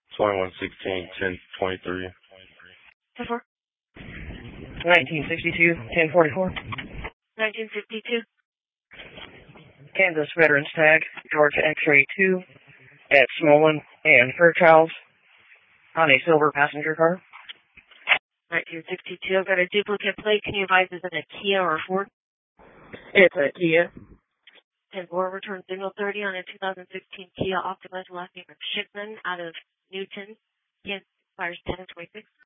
2116 1023. 10-4. 1962 1044. 1952. Kansas Veterans Tag, Georgia X-Ray 2 at Smolin and Fairchilds on a silver passenger car. 1962. I've got a duplicate plate. Can you advise is it a Kia or a Ford? It's a Kia. 10-4. Return signal 30 on a 2016 Kia Optima, last name of Shipman out of Newton. Yes, expires 10-26.